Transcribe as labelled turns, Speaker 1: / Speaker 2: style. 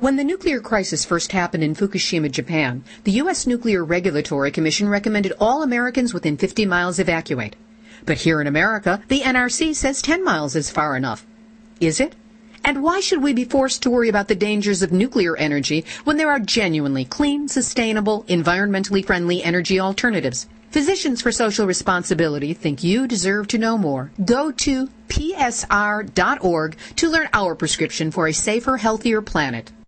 Speaker 1: When the nuclear crisis first happened in Fukushima, Japan, the U.S. Nuclear Regulatory Commission recommended all Americans within 50 miles evacuate. But here in America, the NRC says 10 miles is far enough. Is it? And why should we be forced to worry about the dangers of nuclear energy when there are genuinely clean, sustainable, environmentally friendly energy alternatives? Physicians for Social Responsibility think you deserve to know more. Go to psr.org to learn our prescription for a safer, healthier planet.